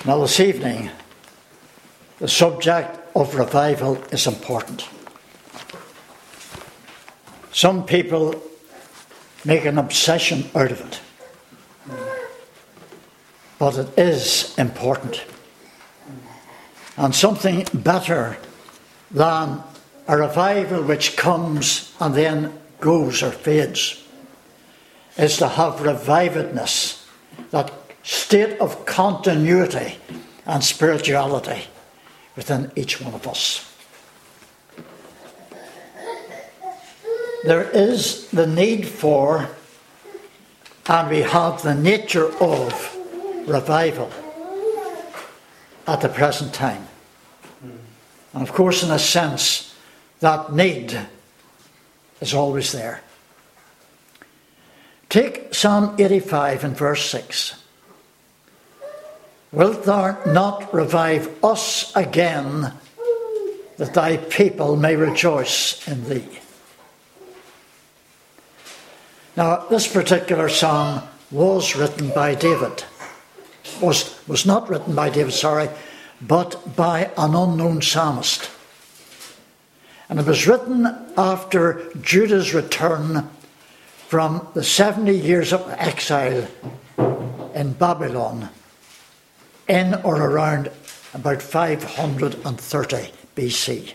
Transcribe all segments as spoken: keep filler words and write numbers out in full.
Now this evening, the subject of revival is important. Some people make an obsession out of it, but it is important. And something better than a revival which comes and then goes or fades is to have revivedness, that state of continuity and spirituality within each one of us. There is the need for, and we have the nature of, revival at the present time. And of course, in a sense, that need is always there. Take Psalm eighty-five and verse six. Wilt thou not revive us again, that thy people may rejoice in thee? Now, this particular psalm was written by David. Was, was not written by David, sorry, but by an unknown psalmist. And it was written after Judah's return from the seventy years of exile in Babylon, in or around about five hundred thirty B C.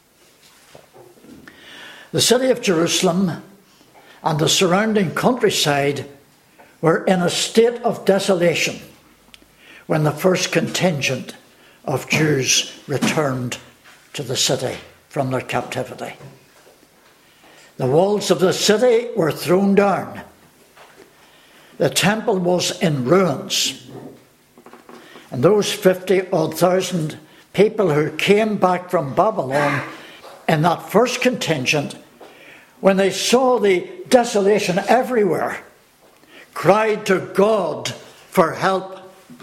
The city of Jerusalem and the surrounding countryside were in a state of desolation when the first contingent of Jews returned to the city from their captivity. The walls of the city were thrown down. The temple was in ruins. And those fifty odd thousand people who came back from Babylon in that first contingent, when they saw the desolation everywhere, cried to God for help,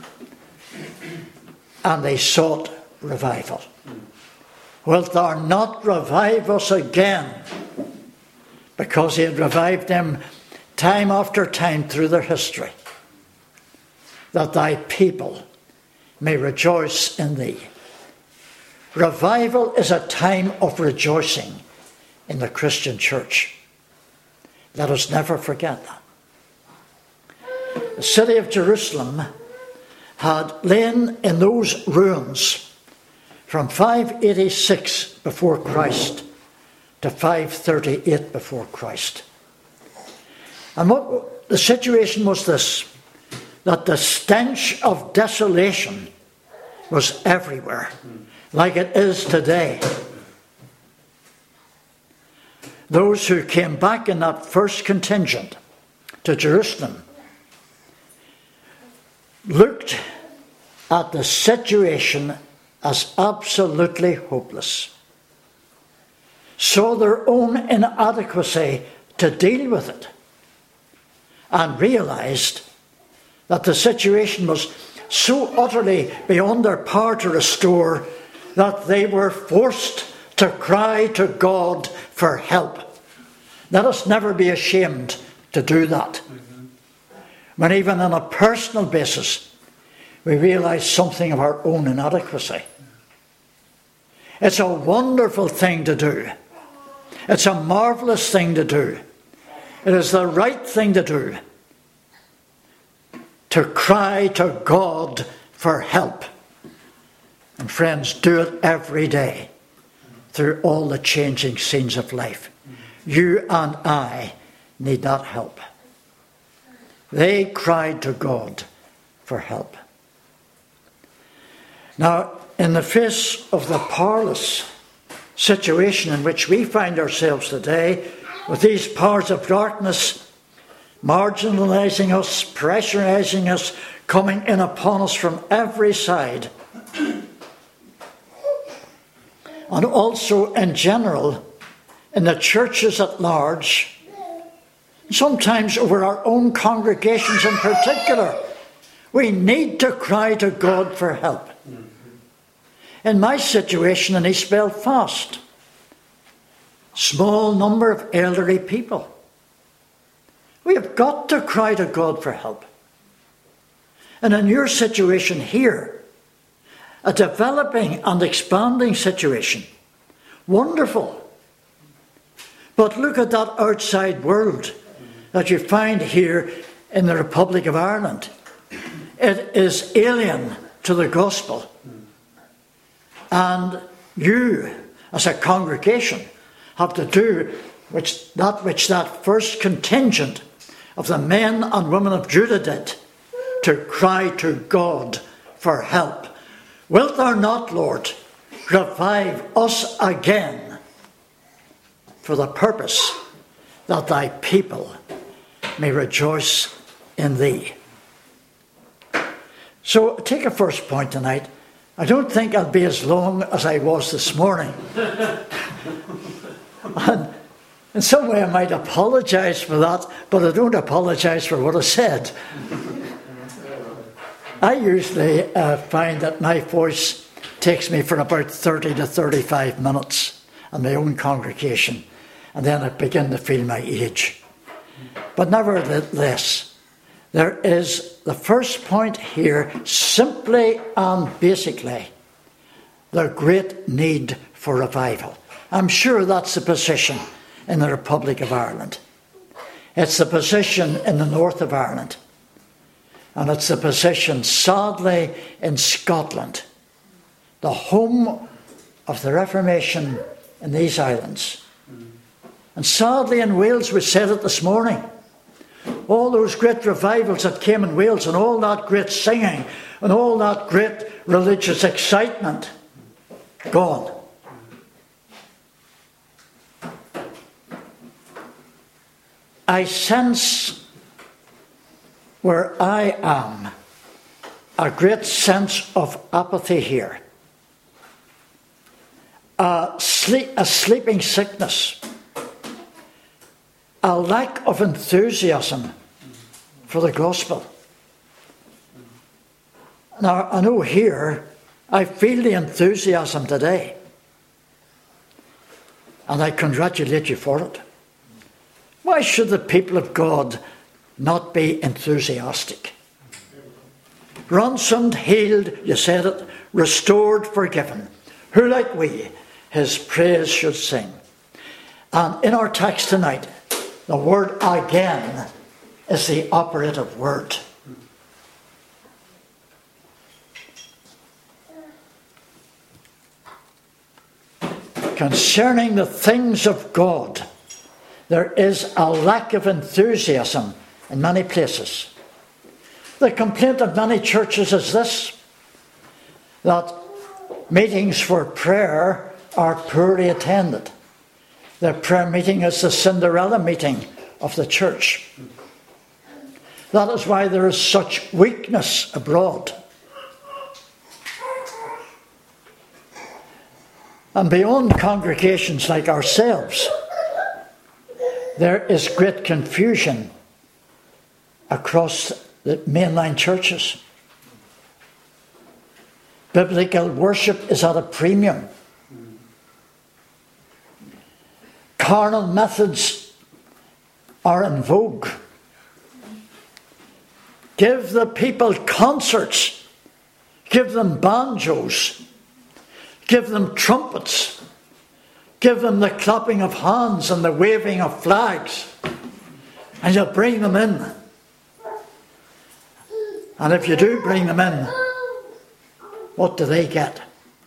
and they sought revival. Wilt thou not revive us again? Because he had revived them time after time through their history, that thy people may rejoice in thee. Revival is a time of rejoicing in the Christian church. Let us never forget that. The city of Jerusalem had lain in those ruins from five eighty-six before Christ to five thirty-eight before Christ. And what the situation was this, that the stench of desolation was everywhere, like it is today. Those who came back in that first contingent to Jerusalem looked at the situation as absolutely hopeless, saw their own inadequacy to deal with it, and realised that the situation was so utterly beyond their power to restore that they were forced to cry to God for help. Let us never be ashamed to do that. Mm-hmm. When even on a personal basis we realise something of our own inadequacy. It's a wonderful thing to do. It's a marvellous thing to do. It is the right thing to do, to cry to God for help. And friends, do it every day through all the changing scenes of life. You and I need that help. They cried to God for help. Now, in the face of the powerless situation in which we find ourselves today, with these powers of darkness marginalising us, pressurising us, coming in upon us from every side, and also in general in the churches at large, sometimes over our own congregations in particular, we need to cry to God for help. In my situation in East Belfast, small number of elderly people, we have got to cry to God for help. And in your situation here, a developing and expanding situation. Wonderful. But look at that outside world that you find here in the Republic of Ireland. It is alien to the gospel. And you, as a congregation, have to do which, that which that first contingent of the men and women of Judah did, to cry to God for help. Wilt thou not, Lord, revive us again for the purpose that thy people may rejoice in thee. So take a first point tonight. I don't think I'll be as long as I was this morning. And in some way I might apologise for that, but I don't apologise for what I said. I usually uh, find that my voice takes me for about thirty to thirty-five minutes in my own congregation, and then I begin to feel my age. But nevertheless, there is the first point here, simply and basically, the great need for revival. I'm sure that's the position in the Republic of Ireland. It's the position in the north of Ireland. And it's the position, sadly, in Scotland, the home of the Reformation in these islands. And sadly in Wales, we said it this morning, all those great revivals that came in Wales and all that great singing and all that great religious excitement, gone. I sense where I am a great sense of apathy here. A, sleep, a sleeping sickness. A lack of enthusiasm for the gospel. Now, I know here, I feel the enthusiasm today. And I congratulate you for it. Why should the people of God not be enthusiastic? Ransomed, healed, you said it, restored, forgiven. Who like we, his praise should sing. And in our text tonight, the word again is the operative word. Concerning the things of God, there is a lack of enthusiasm in many places. The complaint of many churches is this, that meetings for prayer are poorly attended. The prayer meeting is the Cinderella meeting of the church. That is why there is such weakness abroad. And beyond congregations like ourselves, there is great confusion across the mainline churches. Biblical worship is at a premium. Carnal methods are in vogue. Give the people concerts. Give them banjos. Give them trumpets. Give them the clapping of hands and the waving of flags. And you'll bring them in. And if you do bring them in, what do they get?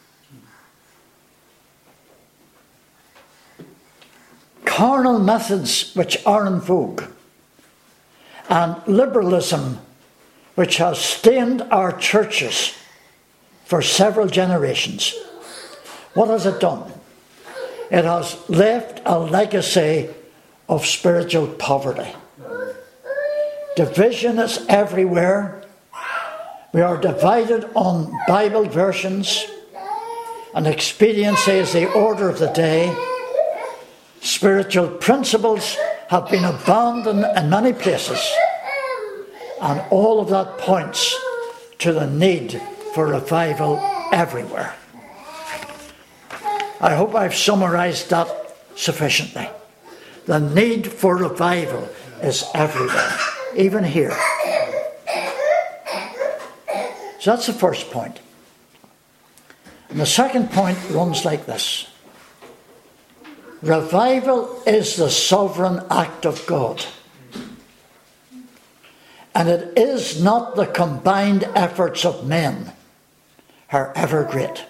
Carnal methods which are in vogue, and liberalism which has stained our churches for several generations. What has it done? It has left a legacy of spiritual poverty. Division is everywhere. We are divided on Bible versions, and expediency is the order of the day. Spiritual principles have been abandoned in many places, and all of that points to the need for revival everywhere. I hope I've summarised that sufficiently. The need for revival is everywhere, even here. So that's the first point. And the second point runs like this. Revival is the sovereign act of God. And it is not the combined efforts of men, however great.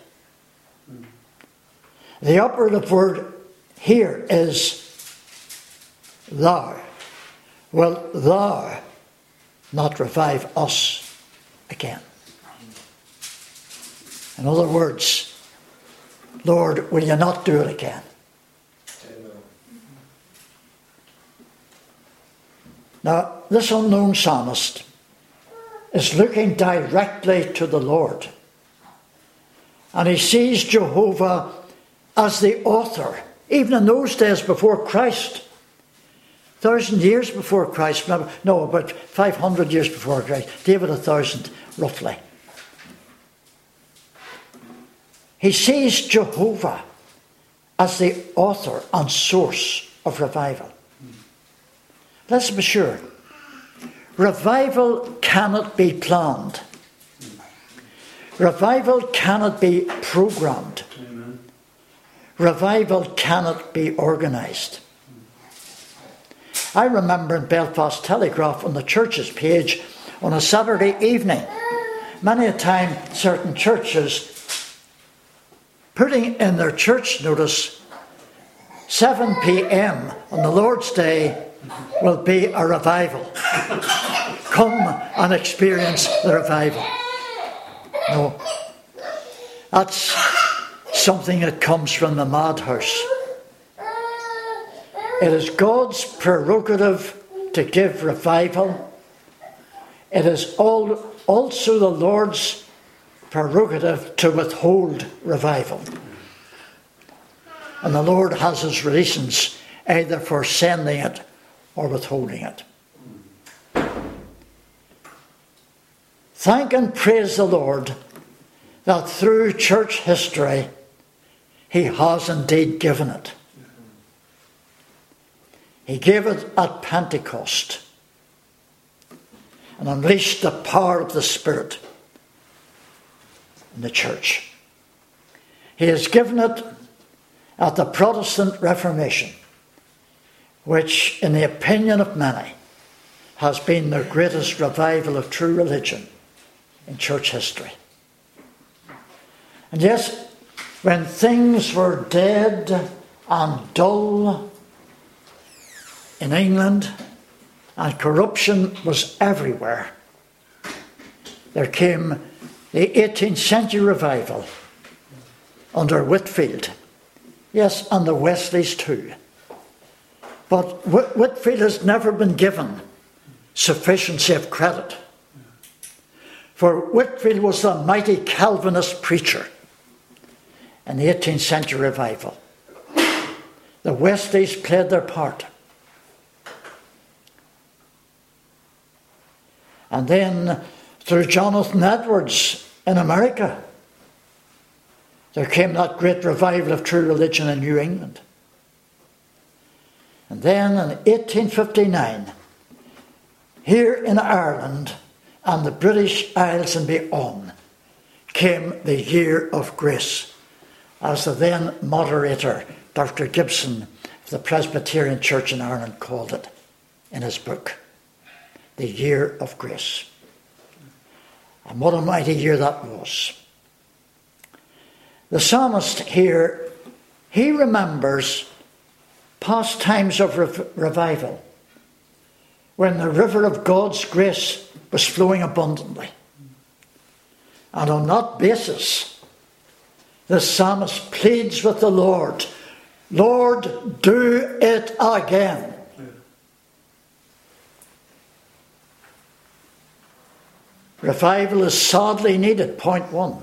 The operative word here is thou. Will thou not revive us again? In other words, Lord, will you not do it again? Now, this unknown psalmist is looking directly to the Lord. And he sees Jehovah as the author, even in those days before Christ. Thousand years before Christ, no, about five hundred years before Christ. David a thousand, roughly. He sees Jehovah as the author and source of revival. Let's be sure. Revival cannot be planned. Revival cannot be programmed. Amen. Revival cannot be organised. I remember in Belfast Telegraph on the church's page on a Saturday evening, many a time certain churches putting in their church notice, seven p.m. on the Lord's Day will be a revival. Come and experience the revival. No, that's something that comes from the madhouse. It is God's prerogative to give revival. It is all, also the Lord's prerogative to withhold revival. And the Lord has his reasons either for sending it or withholding it. Thank and praise the Lord that through church history he has indeed given it. He gave it at Pentecost and unleashed the power of the Spirit in the church. He has given it at the Protestant Reformation, which, in the opinion of many, has been the greatest revival of true religion in church history. And yes, when things were dead and dull in England and corruption was everywhere, there came the eighteenth century revival under Whitefield. Yes, and the Wesleys too. But Whitefield has never been given sufficiency of credit. For Whitefield was the mighty Calvinist preacher in the eighteenth century revival. The Wesleys played their part. And then through Jonathan Edwards in America, there came that great revival of true religion in New England. And then in eighteen fifty-nine, here in Ireland and the British Isles and beyond, came the Year of Grace, as the then moderator, Doctor Gibson of the Presbyterian Church in Ireland, called it in his book. The Year of Grace. And what a mighty year that was. The psalmist here, he remembers past times of rev- revival when the river of God's grace was flowing abundantly. And on that basis, the psalmist pleads with the Lord, Lord, do it again. Revival is sadly needed, point one.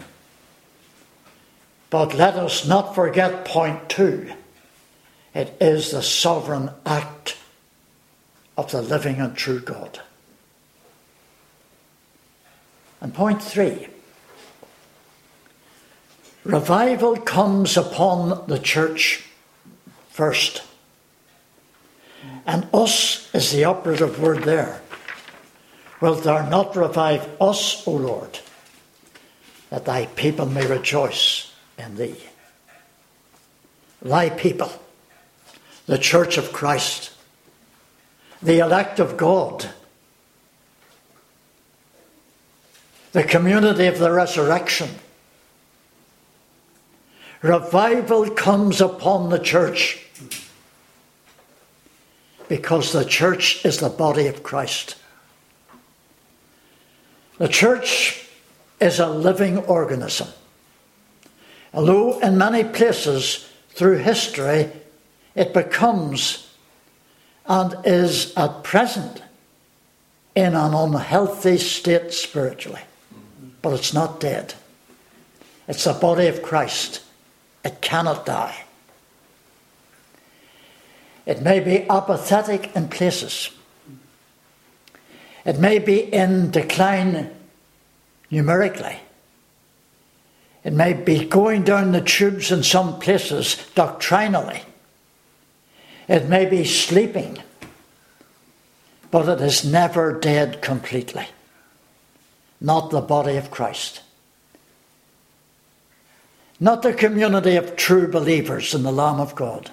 But let us not forget point two. It is the sovereign act of the living and true God. And point three. Revival comes upon the church first. And us is the operative word there. Wilt thou not revive us, O Lord, that thy people may rejoice in thee. Thy people, the church of Christ, the elect of God, the community of the resurrection. Revival comes upon the church because the church is the body of Christ. The church is a living organism. Although in many places through history it becomes and is at present in an unhealthy state spiritually. But it's not dead. It's the body of Christ. It cannot die. It may be apathetic in places. It may be in decline numerically. It may be going down the tubes in some places doctrinally. It may be sleeping. But it is never dead completely. Not the body of Christ. Not the community of true believers in the Lamb of God.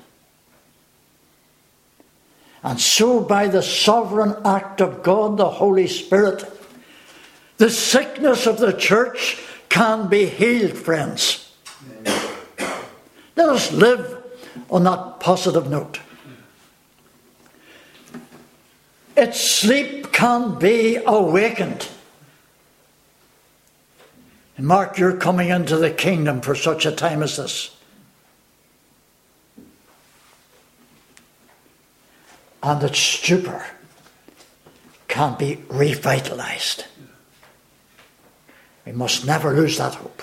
And so by the sovereign act of God, the Holy Spirit, the sickness of the church can be healed, friends. Let us live on that positive note. Its sleep can be awakened. And Mark, you're coming into the kingdom for such a time as this. And its stupor can be revitalized. We must never lose that hope.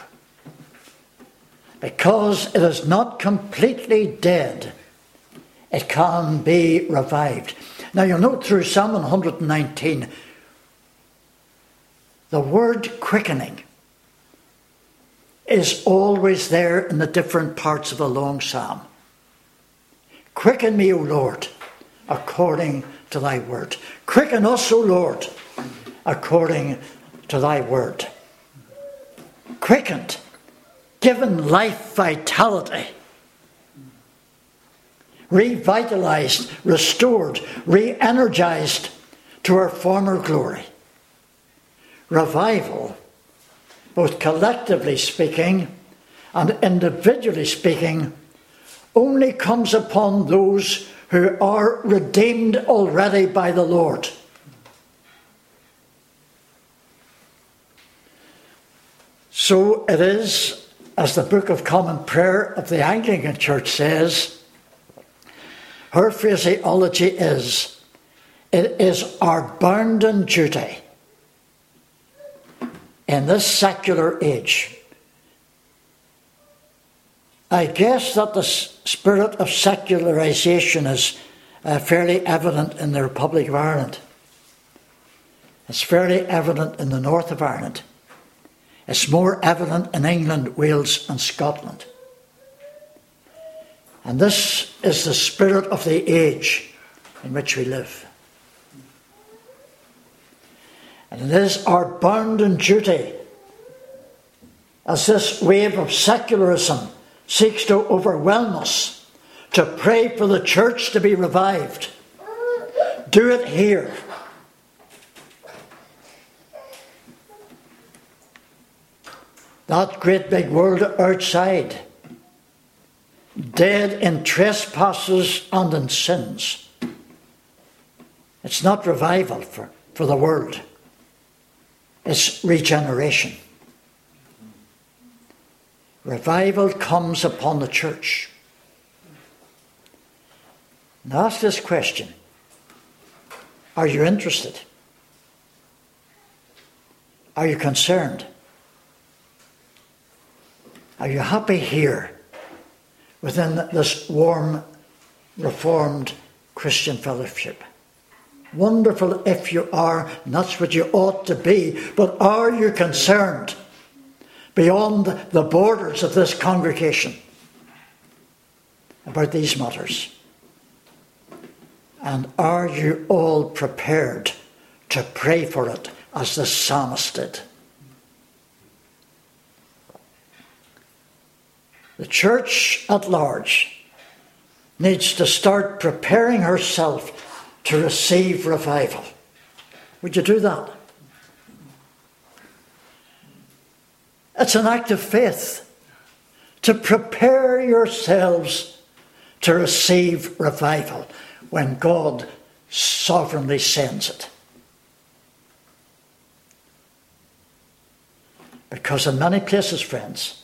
Because it is not completely dead, it can be revived. Now you'll note through Psalm one nineteen, the word quickening is always there in the different parts of a long psalm. Quicken me, O Lord, according to thy word. Quicken us, O Lord, according to thy word. Quickened, given life vitality, revitalized, restored, re-energized to our former glory. Revival, both collectively speaking and individually speaking, only comes upon those who are redeemed already by the Lord. So it is, as the Book of Common Prayer of the Anglican Church says, her phraseology is, it is our bounden duty in this secular age. I guess that the spirit of secularization is uh, fairly evident in the Republic of Ireland. It's fairly evident in the north of Ireland. It's more evident in England, Wales and Scotland. And this is the spirit of the age in which we live. And it is our bounden duty, as this wave of secularism seeks to overwhelm us, to pray for the church to be revived. Do it here. That great big world outside, dead in trespasses and in sins. It's not revival for, for the world. It's regeneration. Revival comes upon the church. Now ask this question. Are you interested? Are you concerned? Are you happy here within this warm, reformed Christian fellowship? Wonderful if you are, and that's what you ought to be, but are you concerned beyond the borders of this congregation about these matters? And are you all prepared to pray for it as the psalmist did? The church at large needs to start preparing herself to receive revival. Would you do that? It's an act of faith to prepare yourselves to receive revival when God sovereignly sends it. Because in many places, friends,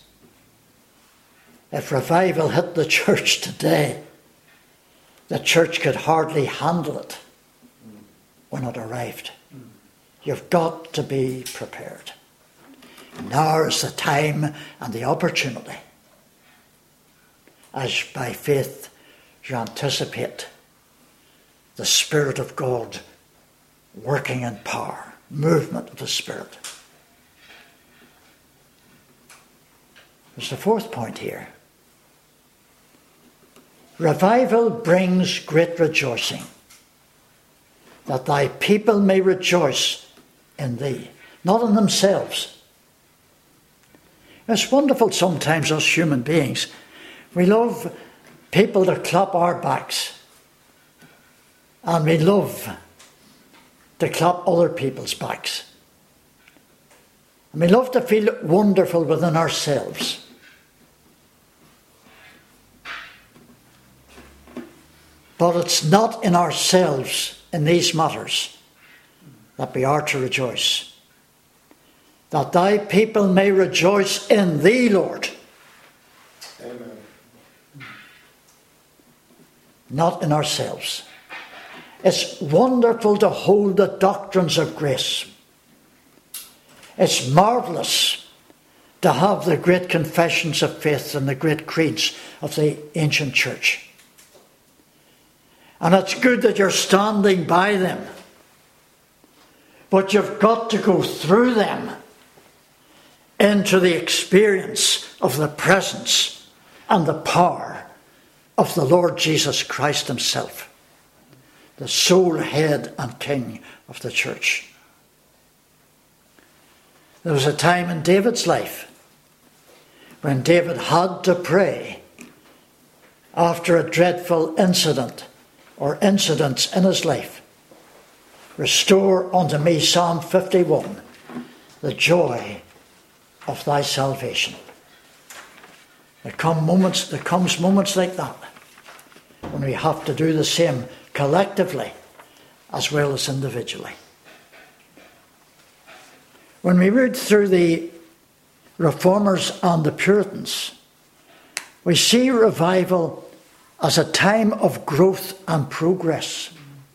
if revival hit the church today, the church could hardly handle it when it arrived. You've got to be prepared. Now is the time and the opportunity, as by faith you anticipate the Spirit of God working in power, movement of the Spirit. There's the fourth point here. Revival brings great rejoicing, that thy people may rejoice in thee, not in themselves. It's wonderful sometimes, us human beings, we love people to clap our backs, and we love to clap other people's backs. And we love to feel wonderful within ourselves. But it's not in ourselves, in these matters, that we are to rejoice. That thy people may rejoice in thee, Lord. Amen. Not in ourselves. It's wonderful to hold the doctrines of grace. It's marvellous to have the great confessions of faith and the great creeds of the ancient church. And it's good that you're standing by them. But you've got to go through them into the experience of the presence and the power of the Lord Jesus Christ himself, the sole head and king of the church. There was a time in David's life when David had to pray after a dreadful incident or incidents in his life. Restore unto me, Psalm fifty-one, the joy of thy salvation. There come moments, there comes moments like that when we have to do the same collectively as well as individually. When we read through the Reformers and the Puritans, we see revival as a time of growth and progress.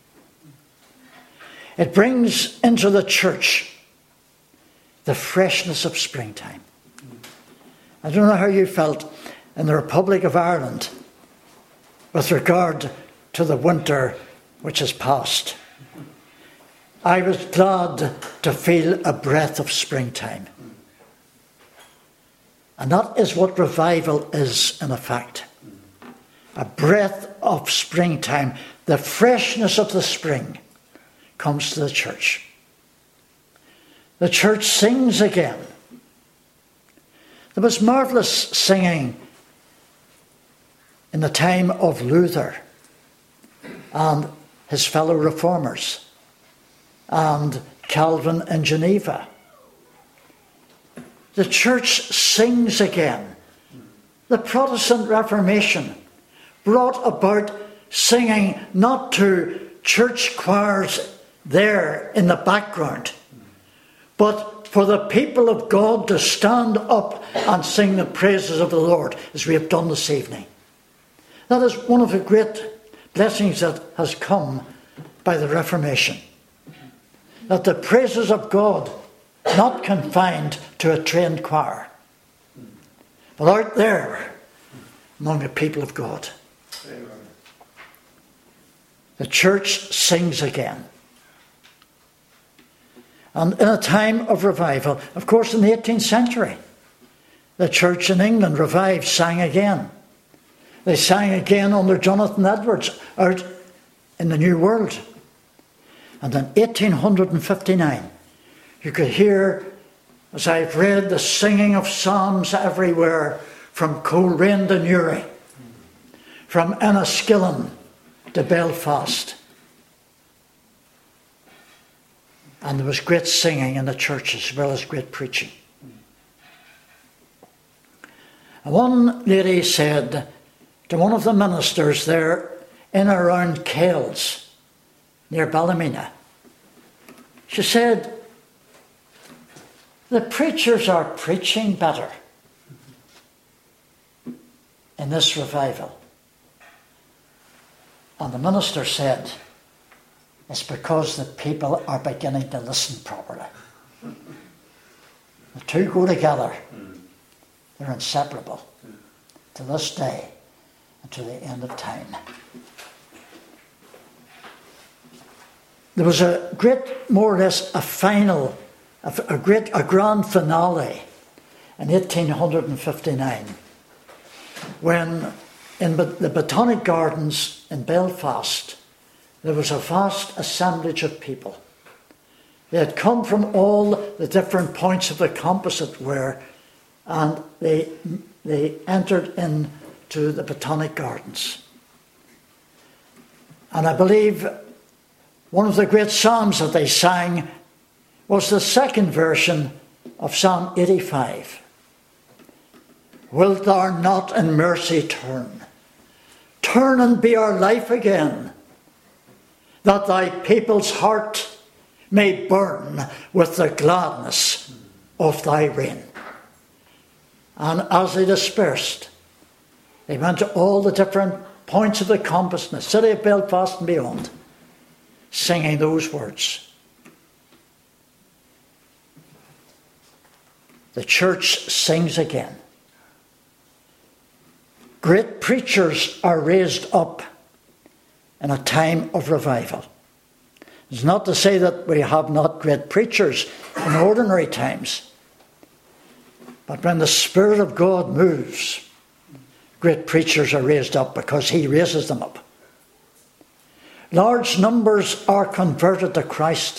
It brings into the church the freshness of springtime. I don't know how you felt in the Republic of Ireland with regard to the winter which has passed. I was glad to feel a breath of springtime. And that is what revival is in effect. A breath of springtime. The freshness of the spring comes to the church. The church sings again. There was marvellous singing in the time of Luther and his fellow reformers and Calvin in Geneva. The church sings again. The Protestant Reformation brought about singing not to church choirs there in the background, but for the people of God to stand up and sing the praises of the Lord as we have done this evening. That is one of the great blessings that has come by the Reformation. That the praises of God, not confined to a trained choir, but out there among the people of God. Amen. The church sings again. And in a time of revival, of course in the eighteenth century, the church in England revived, sang again. They sang again under Jonathan Edwards out in the New World. And in eighteen fifty-nine, you could hear, as I've read, the singing of psalms everywhere from Coleraine to Newry, from Enniskillen to Belfast. And there was great singing in the church as well as great preaching. And one lady said to one of the ministers there in around Kells, near Ballymena, she said, the preachers are preaching better in this revival. And the minister said, it's because the people are beginning to listen properly. The two go together. They're inseparable to this day and to the end of time. There was a great, more or less, a final, a great, a grand finale in eighteen fifty-nine, when in the Botanic Gardens in Belfast, there was a vast assemblage of people. They had come from all the different points of the compass, as it were, and they, they entered into the Botanic Gardens. And I believe one of the great psalms that they sang was the second version of Psalm eighty-five. Wilt thou not in mercy turn? Turn and be our life again, that thy people's heart may burn with the gladness of thy reign. And as they dispersed, they went to all the different points of the compass in the city of Belfast and beyond, singing those words. The church sings again. Great preachers are raised up in a time of revival. It's not to say that we have not great preachers in ordinary times. But when the Spirit of God moves, great preachers are raised up because He raises them up. Large numbers are converted to Christ.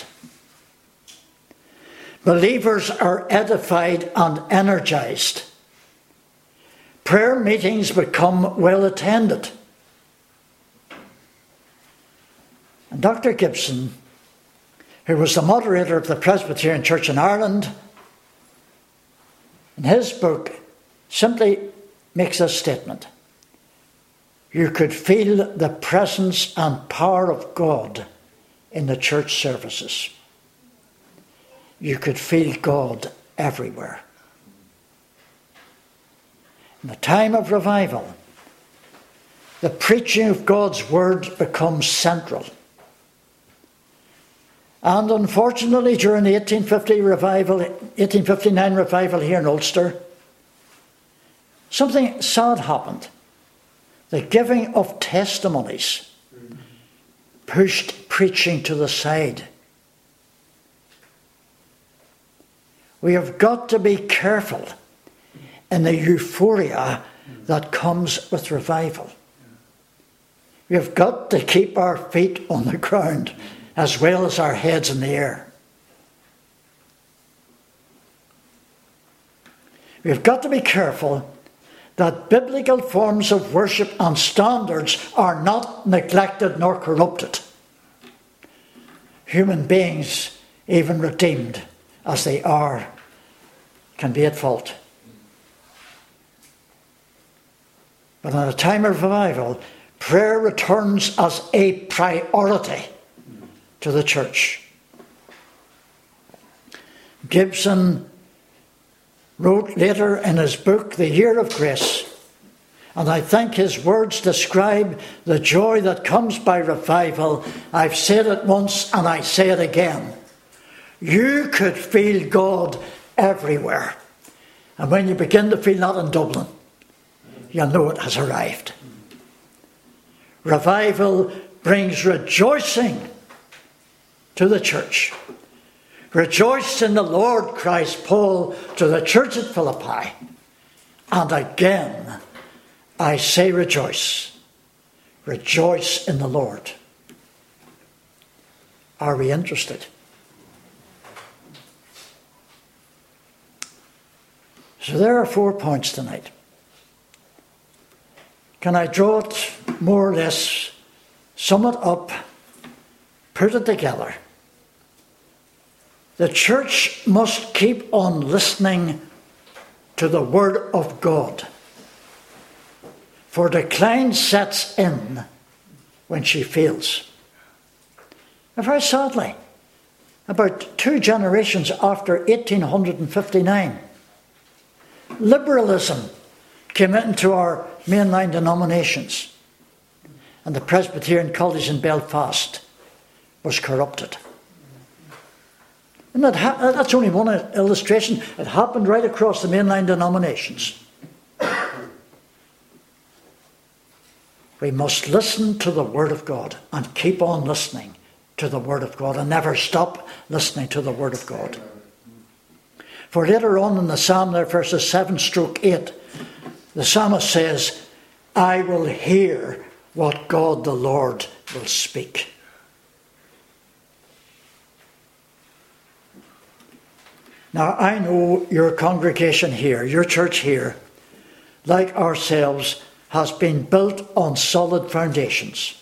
Believers are edified and energized. Prayer meetings become well attended. And Doctor Gibson, who was the moderator of the Presbyterian Church in Ireland, in his book simply makes a statement. You could feel the presence and power of God in the church services. You could feel God everywhere. In the time of revival, the preaching of God's word becomes central. And unfortunately, during the eighteen fifty revival, eighteen fifty-nine revival here in Ulster, something sad happened. The giving of testimonies pushed preaching to the side. We have got to be careful in the euphoria that comes with revival. We have got to keep our feet on the ground as well as our heads in the air. We've got to be careful that biblical forms of worship and standards are not neglected nor corrupted. Human beings, even redeemed as they are, can be at fault. But in a time of revival, prayer returns as a priority to the church. Gibson wrote later in his book, The Year of Grace, and I think his words describe the joy that comes by revival. I've said it once and I say it again. You could feel God everywhere. And when you begin to feel that in Dublin, you'll know it has arrived. Revival brings rejoicing to the church. Rejoice in the Lord, cries Paul to the church at Philippi. And again, I say rejoice. Rejoice in the Lord. Are we interested? So there are four points tonight. can I draw it more or less, sum it up, put it together? The church must keep on listening to the Word of God, for decline sets in when she fails. And very sadly, about two generations after eighteen fifty-nine, liberalism came into our mainline denominations, and the Presbyterian College in Belfast was corrupted. And that ha- that's only one illustration. It happened right across the mainline denominations. We must listen to the Word of God and keep on listening to the Word of God and never stop listening to the Word of God. For later on in the Psalm there, verses seven stroke eight, the psalmist says, I will hear what God the Lord will speak. Now, I know your congregation here, your church here, like ourselves, has been built on solid foundations.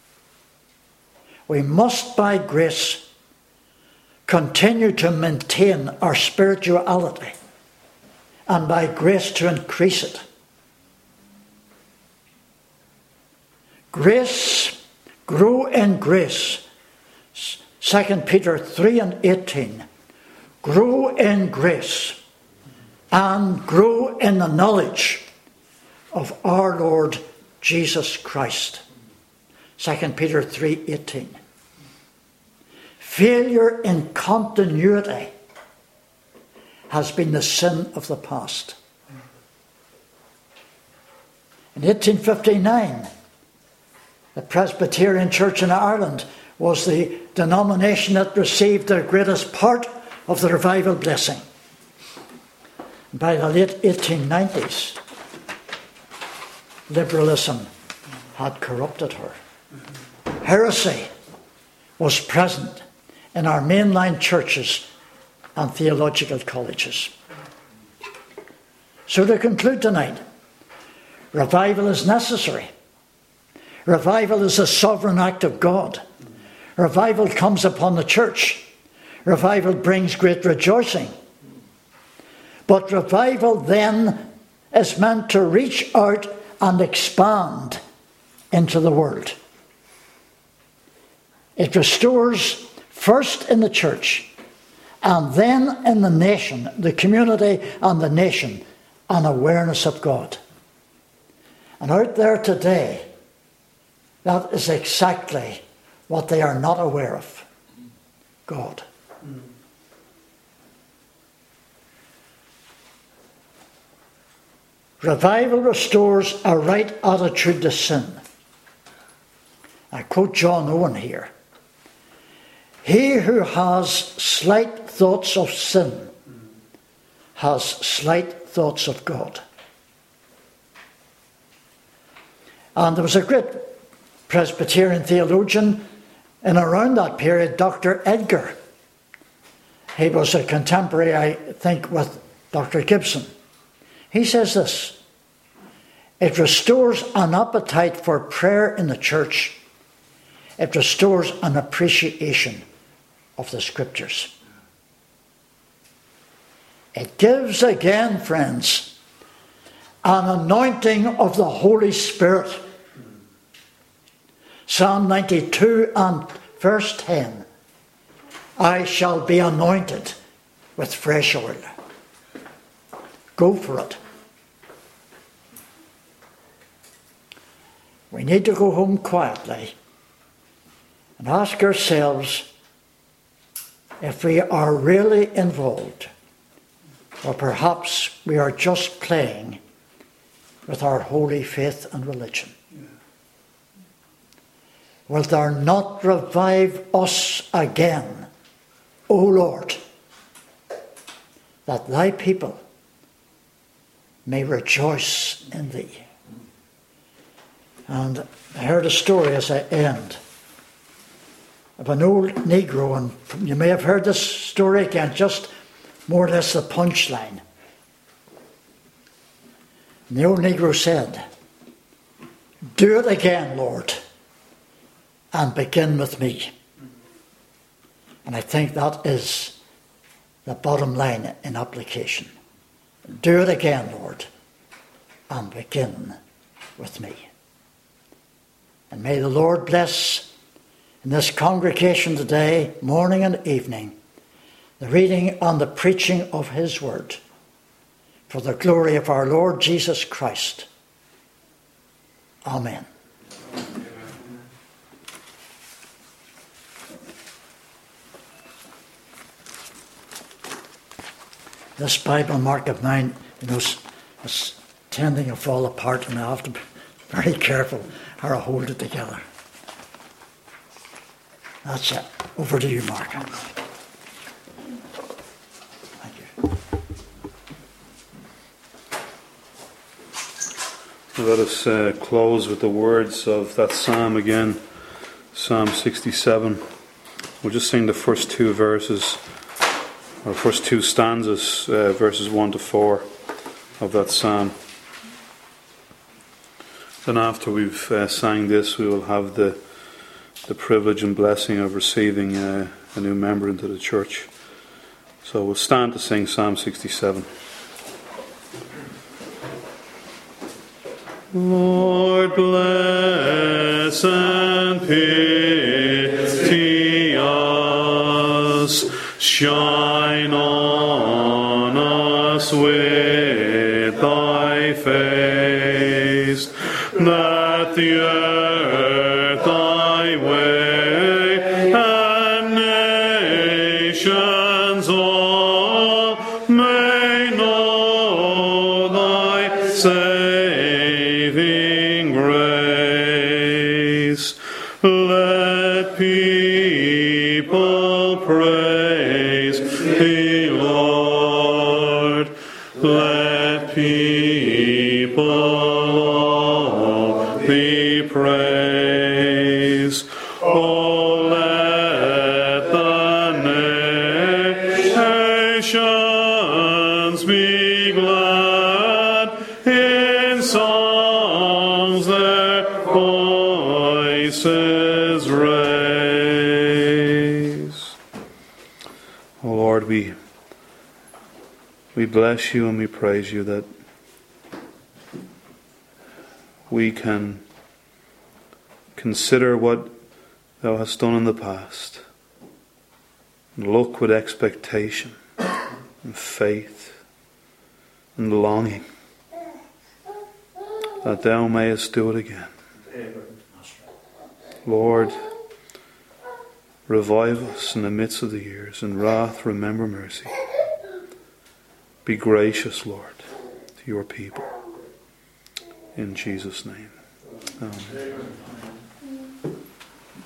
We must, by grace, continue to maintain our spirituality, and by grace to increase it. Grace, grow in grace. Second Peter three and eighteen. Grow in grace and grow in the knowledge of our Lord Jesus Christ. Second Peter three eighteen. Failure in continuity has been the sin of the past. In eighteen fifty-nine, the Presbyterian Church in Ireland was the denomination that received the greatest part of the revival blessing. By the late eighteen nineties, liberalism had corrupted her. Heresy was present in our mainline churches and theological colleges. So to conclude tonight, revival is necessary. Revival is a sovereign act of God. Revival comes upon the church. Revival brings great rejoicing. But revival then is meant to reach out and expand into the world. It restores first in the church and then in the nation, the community and the nation, an awareness of God. And out there today, that is exactly what they are not aware of. God. Revival restores a right attitude to sin. I quote John Owen here. He who has slight thoughts of sin has slight thoughts of God. And there was a great Presbyterian theologian in around that period, Doctor Edgar. He was a contemporary, I think, with Doctor Gibson. He says this: it restores an appetite for prayer in the church. It restores an appreciation of the Scriptures. It gives again, friends, an anointing of the Holy Spirit. Psalm ninety-two and verse ten. I shall be anointed with fresh oil. Go for it. We need to go home quietly and ask ourselves if we are really involved, or perhaps we are just playing with our holy faith and religion. Wilt thou not revive us again, O Lord, that thy people may rejoice in thee? And I heard a story as I end of an old Negro, and you may have heard this story again, just more or less the punchline. And the old Negro said, Do it again, Lord, and begin with me. And I think that is the bottom line in application. Do it again, Lord, and begin with me. And may the Lord bless in this congregation today, morning and evening, the reading and the preaching of his word, for the glory of our Lord Jesus Christ. Amen. This Bible mark of mine, you know, is tending to fall apart, and I have to be very careful how I hold it together. That's it. Over to you, Mark. Thank you. Let us uh, close with the words of that psalm again, Psalm sixty-seven. We'll just sing the first two verses, or first two stanzas, uh, verses one to four of that psalm. Then after we've uh, sang this, we will have the the privilege and blessing of receiving uh, a new member into the church. So we'll stand to sing Psalm sixty-seven. Lord, bless and pity us, shine on us with thy face, that the earth thy way, and nations all may know thy saving grace. Let people praise thee, Lord. Let people all thee praise. Oh, let the nations be glad in songs their voices raise. Oh Lord, we we bless you and we praise you that we can consider what thou hast done in the past and look with expectation and faith and longing that thou mayest do it again. Lord, revive us in the midst of the years. In wrath, remember mercy. Be gracious, Lord, to your people. In Jesus' name. Amen.